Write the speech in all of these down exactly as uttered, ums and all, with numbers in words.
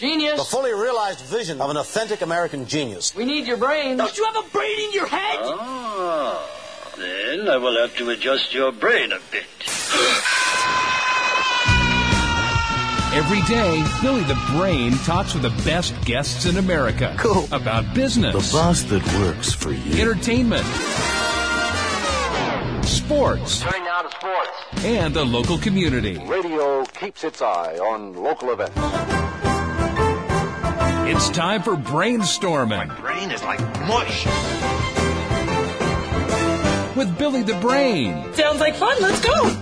Genius. The fully realized vision of an authentic American genius. We need your brain. Don't you have a brain in your head? Ah, then I will have to adjust your brain a bit. Every day, Billy the Brain talks with the best guests in America. Cool. About business. The boss that works for you. Entertainment. Sports. Turning now to sports. And the local community. Radio keeps its eye on local events. It's time for Brainstorming. My brain is like mush. With Billy the Brain. Sounds like fun. Let's go.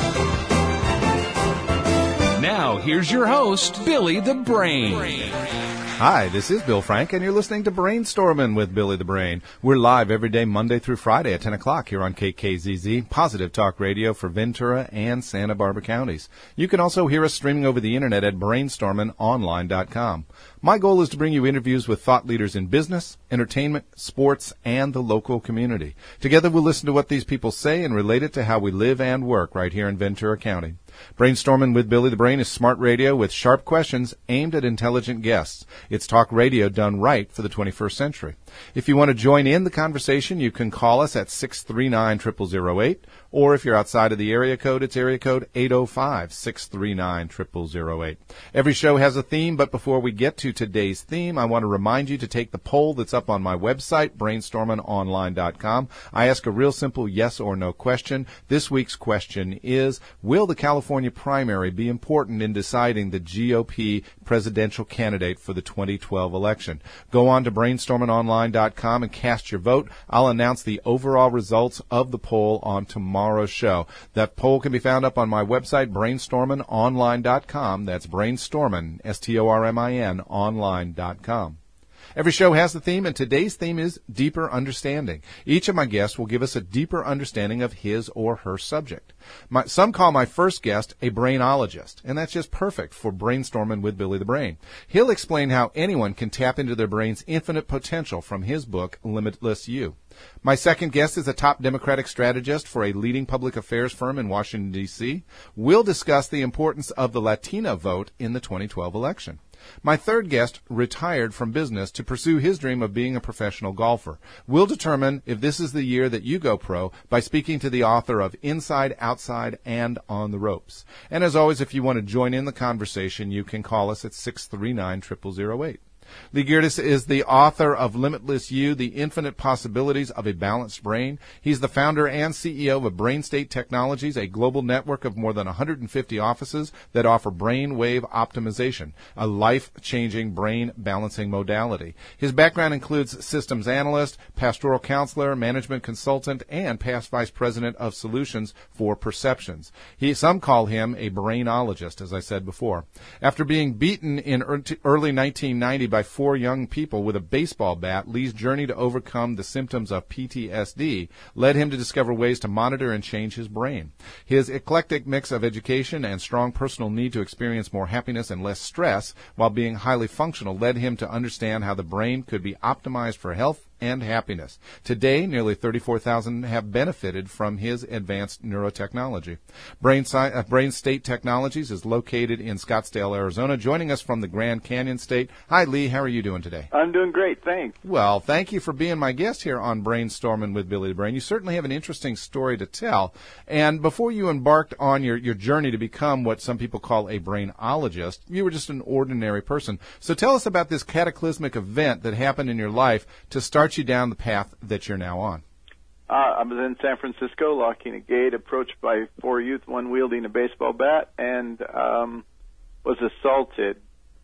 Now, here's your host, Billy the Brain. Hi, this is Bill Frank, and you're listening to Brainstorming with Billy the Brain. We're live every day, Monday through Friday at ten o'clock here on K K Z Z, Positive Talk Radio for Ventura and Santa Barbara counties. You can also hear us streaming over the internet at brainstorming online dot com. My goal is to bring you interviews with thought leaders in business, entertainment, sports, and the local community. Together we'll listen to what these people say and relate it to how we live and work right here in Ventura County. Brainstorming with Billy the Brain is smart radio with sharp questions aimed at intelligent guests. It's talk radio done right for the twenty-first century. If you want to join in the conversation, you can call us at six three nine, zero zero zero eight, or if you're outside of the area code, it's area code eight oh five, six three nine, zero zero zero eight. Every show has a theme, but before we get to today's theme, I want to remind you to take the poll that's up on my website, brainstorming online dot com. I ask a real simple yes or no question. This week's question is, will the California primary be important in deciding the G O P presidential candidate for the twenty twelve election? Go on to brainstorming online dot com and cast your vote. I'll announce the overall results of the poll on tomorrow's show. That poll can be found up on my website, brainstorming online dot com. That's brainstorming, S T O R M I N, online dot com. Every show has a theme, and today's theme is Deeper Understanding. Each of my guests will give us a deeper understanding of his or her subject. My, some call my first guest a brainologist, and that's just perfect for Brainstorming with Billy the Brain. He'll explain how anyone can tap into their brain's infinite potential from his book, Limitless You. My second guest is a top Democratic strategist for a leading public affairs firm in Washington, D C We'll discuss the importance of the Latina vote in the twenty twelve election. My third guest retired from business to pursue his dream of being a professional golfer. We'll determine if this is the year that you go pro by speaking to the author of Inside, Outside, and On the Ropes. And as always, if you want to join in the conversation, you can call us at six three nine, zero zero zero eight. Lee Girdes is the author of Limitless You, The Infinite Possibilities of a Balanced Brain. He's the founder and C E O of Brain State Technologies, a global network of more than one hundred fifty offices that offer brain wave optimization, a life-changing brain balancing modality. His background includes systems analyst, pastoral counselor, management consultant, and past vice president of solutions for perceptions. He, some call him a brainologist, as I said before. After being beaten in early nineteen ninety by four young people with a baseball bat, Lee's journey to overcome the symptoms of P T S D led him to discover ways to monitor and change his brain. His eclectic mix of education and strong personal need to experience more happiness and less stress while being highly functional led him to understand how the brain could be optimized for health and happiness. Today, nearly thirty-four thousand have benefited from his advanced neurotechnology. Brain, Sci- uh, Brain State Technologies is located in Scottsdale, Arizona. Joining us from the Grand Canyon State. Hi, Lee. How are you doing today? I'm doing great, thanks. Well, thank you for being my guest here on Brainstorming with Billy the Brain. You certainly have an interesting story to tell. And before you embarked on your, your journey to become what some people call a brainologist, you were just an ordinary person. So tell us about this cataclysmic event that happened in your life to start you down the path that you're now on. Uh, I was in San Francisco locking a gate, approached by four youth, one wielding a baseball bat, and um, was assaulted.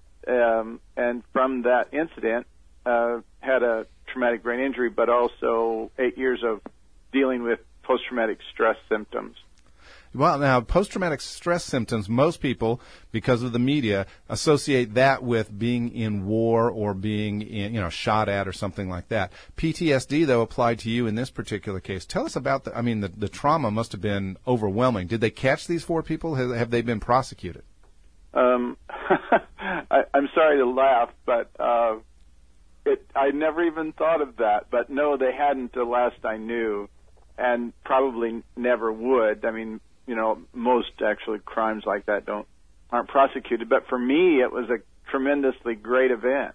Um, and from that incident, uh, had a traumatic brain injury, but also eight years of dealing with post-traumatic stress symptoms. Well, now, post-traumatic stress symptoms, most people, because of the media, associate that with being in war or being, in, you know, shot at or something like that. P T S D, though, applied to you in this particular case. Tell us about the, I mean, the, the trauma must have been overwhelming. Did they catch these four people? Have, have they been prosecuted? Um, I, I'm sorry to laugh, but uh, it, I never even thought of that. But no, they hadn't the last I knew, and probably never would. I mean, you know, most actually crimes like that don't aren't prosecuted. But for me, it was a tremendously great event.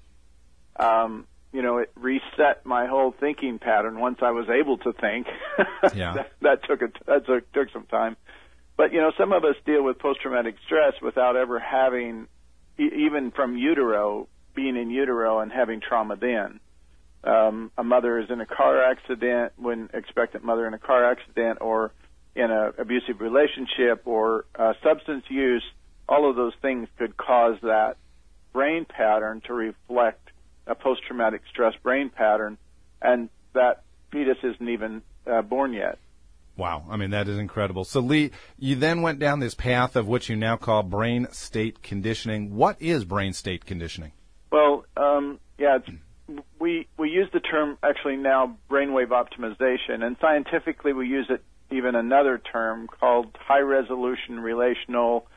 Um, you know, it reset my whole thinking pattern once I was able to think. Yeah. that, that took a, that took, took some time. But, you know, some of us deal with post-traumatic stress without ever having, e- even from utero, being in utero and having trauma then. Um, a mother is in a car accident, when expectant mother in a car accident, or in an abusive relationship, or uh, substance use. All of those things could cause that brain pattern to reflect a post-traumatic stress brain pattern, and that fetus isn't even uh, born yet. Wow. I mean, that is incredible. So, Lee, you then went down this path of what you now call brain state conditioning. What is brain state conditioning? Well, um, yeah, it's, we we use the term actually now brainwave optimization, and scientifically we use it even another term called high-resolution relational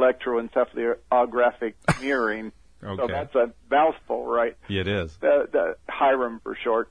electroencephalographic mirroring. Okay. So that's a mouthful, right? Yeah, it is. The, the HIREM for short.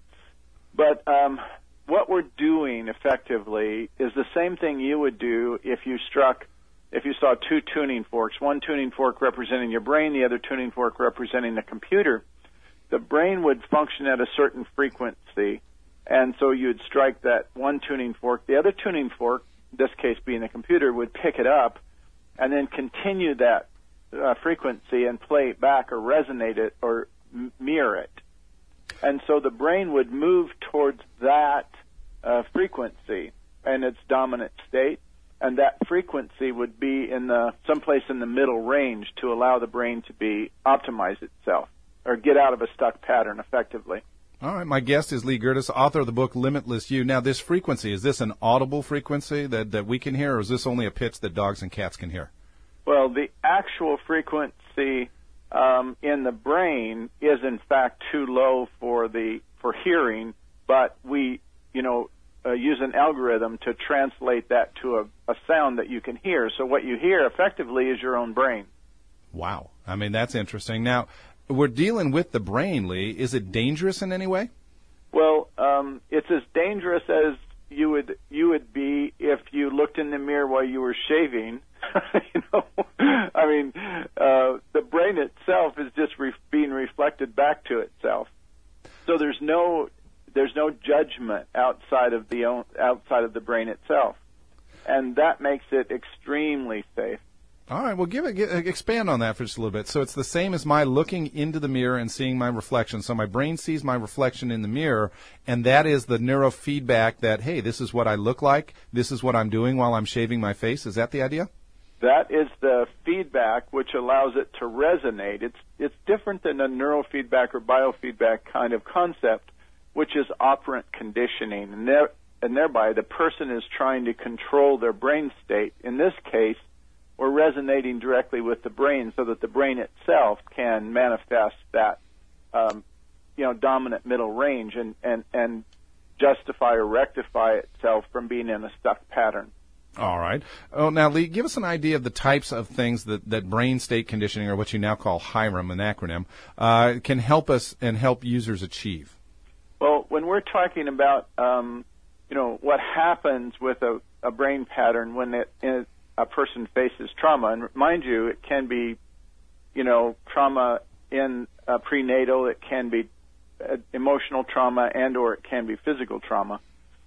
But um, what we're doing effectively is the same thing you would do if you struck, if you saw two tuning forks, one tuning fork representing your brain, the other tuning fork representing the computer. The brain would function at a certain frequency, and so you'd strike that one tuning fork. The other tuning fork, in this case being the computer, would pick it up and then continue that uh, frequency and play it back or resonate it or m- mirror it. And so the brain would move towards that uh, frequency and its dominant state, and that frequency would be in the someplace in the middle range to allow the brain to be optimize itself or get out of a stuck pattern effectively. All right. My guest is Lee Gerdes, author of the book Limitless You. Now, this frequency, is this an audible frequency that, that we can hear, or is this only a pitch that dogs and cats can hear? Well, the actual frequency um, in the brain is, in fact, too low for the for hearing, but we, you know, uh, use an algorithm to translate that to a, a sound that you can hear. So what you hear effectively is your own brain. Wow. I mean, that's interesting. Now, we're dealing with the brain, Lee. Is it dangerous in any way? Well, um, it's as dangerous as you would you would be if you looked in the mirror while you were shaving. you know, I mean, uh, the brain itself is just re- being reflected back to itself. So there's no there's no judgment outside of the own, outside of the brain itself, and that makes it extremely safe. All right, well, give it, give, expand on that for just a little bit. So it's the same as my looking into the mirror and seeing my reflection. So my brain sees my reflection in the mirror, and that is the neurofeedback that, hey, this is what I look like, this is what I'm doing while I'm shaving my face. Is that the idea? That is the feedback which allows it to resonate. It's it's different than a neurofeedback or biofeedback kind of concept, which is operant conditioning, and, there, and thereby the person is trying to control their brain state. In this case, we're resonating directly with the brain so that the brain itself can manifest that, um, you know, dominant middle range and, and, and justify or rectify itself from being in a stuck pattern. All right. Oh, now, Lee, give us an idea of the types of things that, that brain state conditioning, or what you now call HIREM, an acronym, uh, can help us and help users achieve. Well, when we're talking about, um, you know, what happens with a, a brain pattern when it, it a person faces trauma, and mind you, it can be, you know, trauma in uh, prenatal, it can be uh, emotional trauma, and or it can be physical trauma.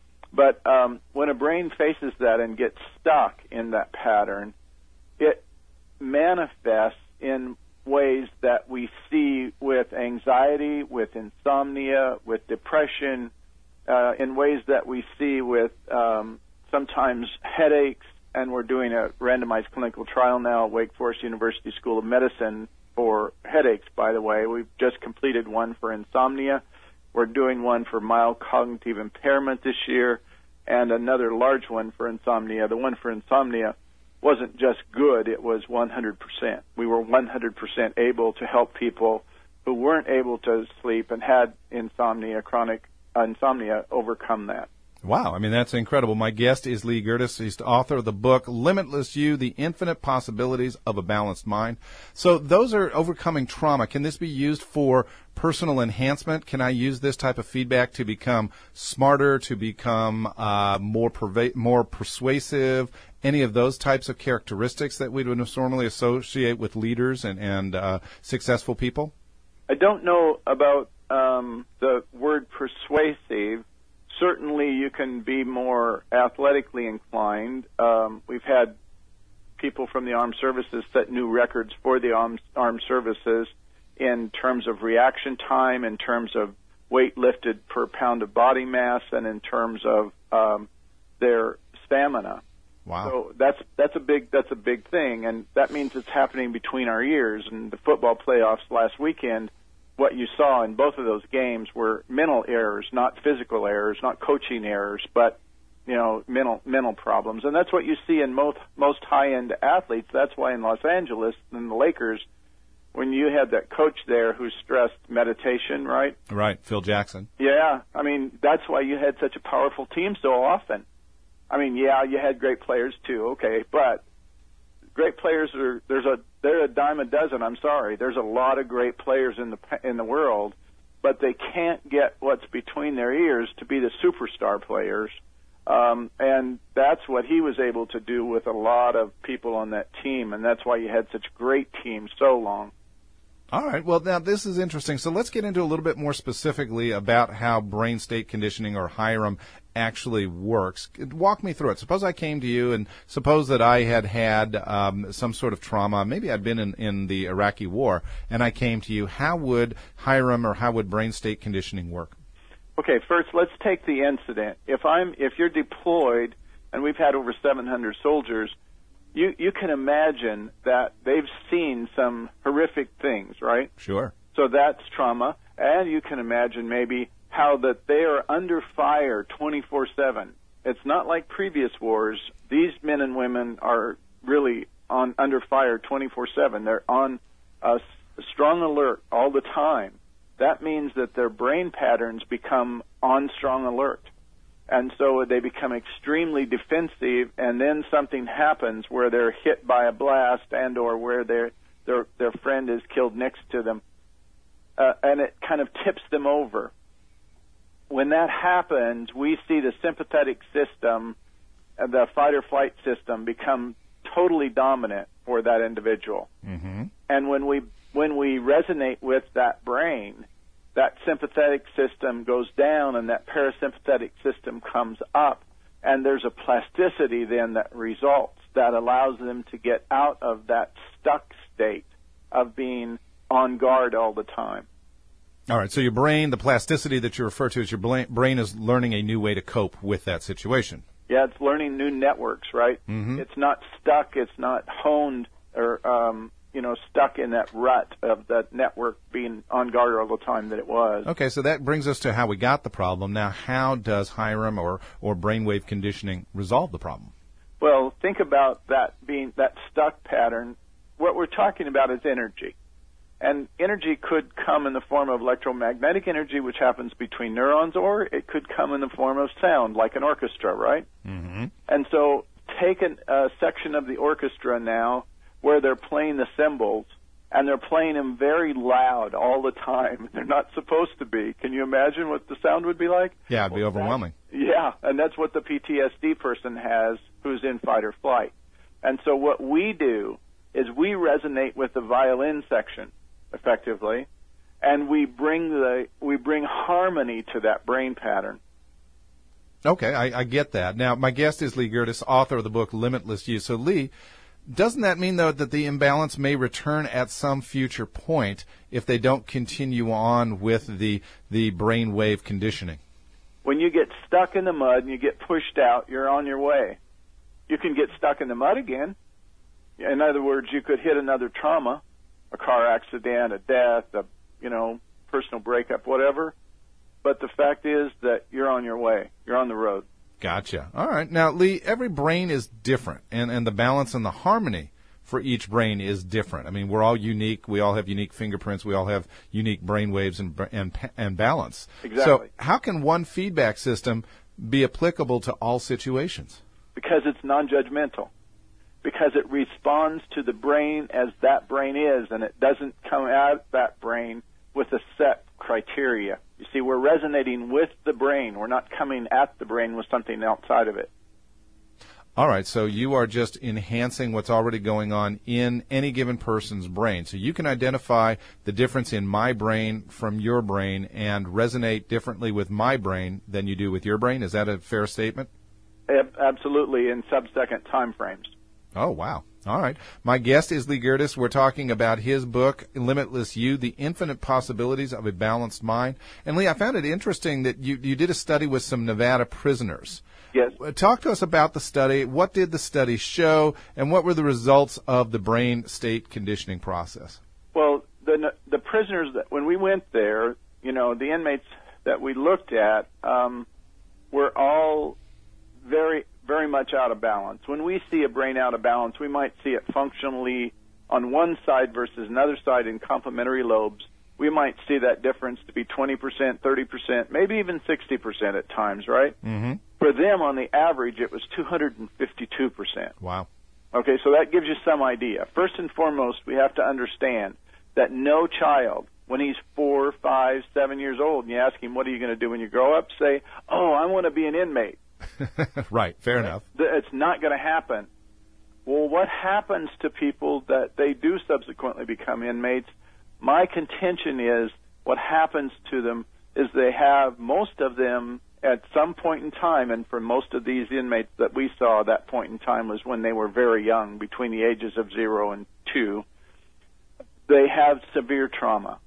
But um, when a brain faces that and gets stuck in that pattern, it manifests in ways that we see with anxiety, with insomnia, with depression, uh, in ways that we see with um, sometimes headaches. And we're doing a randomized clinical trial now at Wake Forest University School of Medicine for headaches, by the way. We've just completed one for insomnia. We're doing one for mild cognitive impairment this year, and another large one for insomnia. The one for insomnia wasn't just good, it was one hundred percent. We were one hundred percent able to help people who weren't able to sleep and had insomnia, chronic insomnia, overcome that. Wow, I mean, that's incredible. My guest is Lee Gerdes. He's the author of the book, Limitless You, The Infinite Possibilities of a Balanced Mind. So those are overcoming trauma. Can this be used for personal enhancement? Can I use this type of feedback to become smarter, to become uh, more perva- more persuasive, any of those types of characteristics that we would normally associate with leaders and, and uh, successful people? I don't know about um, the word persuasive. Certainly, you can be more athletically inclined. Um, we've had people from the armed services set new records for the armed, armed services in terms of reaction time, in terms of weight lifted per pound of body mass, and in terms of um, their stamina. Wow! So that's that's a big that's a big thing, and that means it's happening between our ears. And the football playoffs last weekend, what you saw in both of those games were mental errors, not physical errors, not coaching errors, but you know, mental mental problems. And that's what you see in most most high-end athletes. That's why in Los Angeles, in the Lakers, when you had that coach there who stressed meditation, right? Right, Phil Jackson. Yeah, I mean, that's why you had such a powerful team so often. I mean, yeah, you had great players too, okay, but great players are there's a they're a dime a dozen. I'm sorry, there's a lot of great players in the in the world, but they can't get what's between their ears to be the superstar players, um, and that's what he was able to do with a lot of people on that team, and that's why you had such great teams so long. All right. Well, now this is interesting. So let's get into a little bit more specifically about how brain state conditioning, or Hiram, actually works. Walk me through it. Suppose I came to you, and suppose that I had had um, some sort of trauma. Maybe I'd been in, in the Iraqi war, and I came to you. How would Hiram, or how would brain state conditioning work? Okay. First, let's take the incident. If I'm if you're deployed, and we've had over seven hundred soldiers. You you can imagine that they've seen some horrific things, right? Sure. So that's trauma. And you can imagine maybe how that they are under fire twenty-four seven. It's not like previous wars. These men and women are really on under fire twenty-four seven. They're on a strong alert all the time. That means that their brain patterns become on strong alert. And so they become extremely defensive, and then something happens where they're hit by a blast and or where their their their friend is killed next to them, uh, and it kind of tips them over. When that happens, we see the sympathetic system, uh, the fight-or-flight system, become totally dominant for that individual. Mm-hmm. And when we when we resonate with that brain, that sympathetic system goes down and that parasympathetic system comes up, and there's a plasticity then that results that allows them to get out of that stuck state of being on guard all the time. All right, so your brain, the plasticity that you refer to as your brain is learning a new way to cope with that situation. Yeah, it's learning new networks, right? Mm-hmm. It's not stuck, it's not honed or um you know, stuck in that rut of that network being on guard all the time that it was. Okay, so that brings us to how we got the problem. Now, how does Hiram or, or brainwave conditioning resolve the problem? Well, think about that being that stuck pattern. What we're talking about is energy. And energy could come in the form of electromagnetic energy, which happens between neurons, or it could come in the form of sound, like an orchestra, right? Mm-hmm. And so take an, a section of the orchestra now where they're playing the cymbals, and they're playing them very loud all the time. They're not supposed to be. Can you imagine what the sound would be like? Yeah, it'd be well, overwhelming. Yeah, and that's what the P T S D person has who's in fight or flight. And so what we do is we resonate with the violin section, effectively, and we bring the we bring harmony to that brain pattern. Okay, I, I get that. Now, my guest is Lee Gerdes, author of the book Limitless You. So, Lee, doesn't that mean, though, that the imbalance may return at some future point if they don't continue on with the the brainwave conditioning? When you get stuck in the mud and you get pushed out, you're on your way. You can get stuck in the mud again. In other words, you could hit another trauma, a car accident, a death, a you know personal breakup, whatever. But the fact is that you're on your way. You're on the road. Gotcha. All right. Now, Lee, every brain is different, and, and the balance and the harmony for each brain is different. I mean, we're all unique. We all have unique fingerprints. We all have unique brain waves and and, and balance. Exactly. So how can one feedback system be applicable to all situations? Because it's non-judgmental. Because it responds to the brain as that brain is, and it doesn't come out that brain with a set criteria. You see, we're resonating with the brain. We're not coming at the brain with something outside of it. All right, so you are just enhancing what's already going on in any given person's brain. So you can identify the difference in my brain from your brain and resonate differently with my brain than you do with your brain. Is that a fair statement? Absolutely, in sub-second time frames. Oh, wow. All right. My guest is Lee Gerdes. We're talking about his book, Limitless You, The Infinite Possibilities of a Balanced Mind. And, Lee, I found it interesting that you, you did a study with some Nevada prisoners. Yes. Talk to us about the study. What did the study show, and what were the results of the brain state conditioning process? Well, the the prisoners, that when we went there, you know, the inmates that we looked at um, were all very, very much out of balance. When we see a brain out of balance, we might see it functionally on one side versus another side in complementary lobes. We might see that difference to be twenty percent, thirty percent, maybe even sixty percent at times, right? Mm-hmm. For them, on the average, it was two hundred fifty-two percent. Wow. Okay, so that gives you some idea. First and foremost, we have to understand that no child, when he's four, five, seven years old, and you ask him, what are you going to do when you grow up, say, oh, I want to be an inmate. Right, fair enough. It's not going to happen. Well, what happens to people that they do subsequently become inmates? My contention is what happens to them is they have, most of them, at some point in time, and for most of these inmates that we saw, that point in time was when they were very young, between the ages of zero and two, they have severe trauma.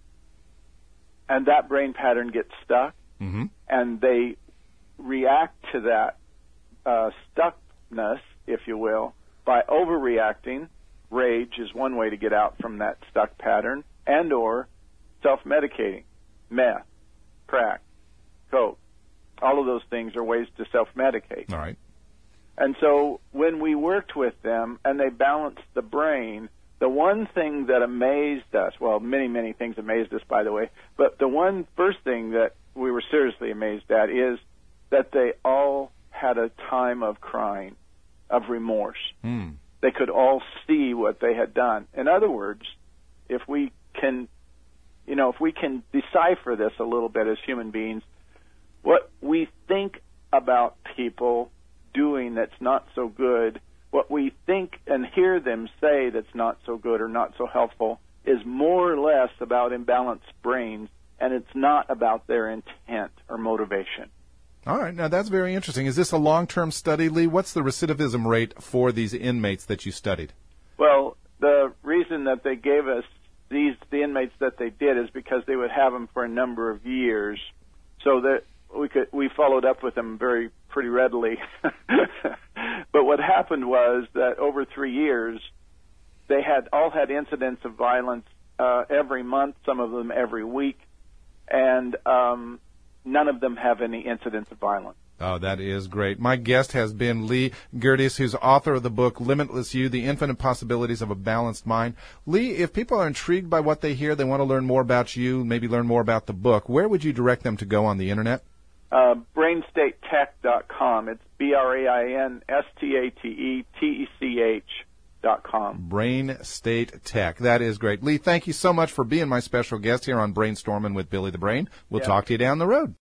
And that brain pattern gets stuck, mm-hmm. and they react to that uh, stuckness, if you will, by overreacting. Rage is one way to get out from that stuck pattern, and or self-medicating, meth, crack, coke. All of those things are ways to self-medicate. All right. And so when we worked with them and they balanced the brain, the one thing that amazed us, well, many, many things amazed us, by the way, but the one first thing that we were seriously amazed at is that they all had a time of crying, of remorse. Mm. They could all see what they had done. In other words, if we can, you know, if we can decipher this a little bit as human beings, what we think about people doing that's not so good, what we think and hear them say that's not so good or not so helpful, is more or less about imbalanced brains, and it's not about their intent or motivation. All right. Now, that's very interesting. Is this a long-term study, Lee? What's the recidivism rate for these inmates that you studied? Well, the reason that they gave us these the inmates that they did is because they would have them for a number of years, so that we could we followed up with them very pretty readily. But what happened was that over three years, they had all had incidents of violence uh, every month, some of them every week, and um, none of them have any incidents of violence. Oh, that is great. My guest has been Lee Gerdes, who's author of the book Limitless You, The Infinite Possibilities of a Balanced Mind. Lee, if people are intrigued by what they hear, they want to learn more about you, maybe learn more about the book, where would you direct them to go on the Internet? Uh, brain state tech dot com. It's B R A I N S T A T E T E C H dot com. Brain State Tech. That is great. Lee, thank you so much for being my special guest here on Brainstorming with Billy the Brain. We'll yeah. talk to you down the road.